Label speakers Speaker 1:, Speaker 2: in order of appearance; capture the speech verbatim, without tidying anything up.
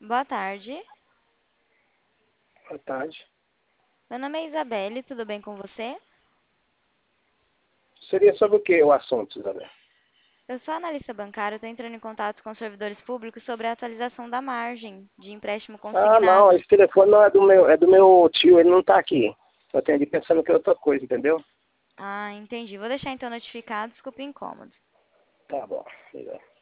Speaker 1: Boa tarde.
Speaker 2: Boa tarde.
Speaker 1: Meu nome é Isabelle, tudo bem com você?
Speaker 2: Seria sobre o que o assunto, Isabel?
Speaker 1: Eu sou analista bancária, estou entrando em contato com os servidores públicos sobre a atualização da margem de empréstimo
Speaker 2: Ah, não,
Speaker 1: consignado.
Speaker 2: esse telefone não é do meu, é do meu tio, ele não tá aqui. Eu atendi pensando que é outra coisa, entendeu?
Speaker 1: Ah, entendi. Vou deixar então notificado, desculpe o incômodo.
Speaker 2: Tá bom, legal.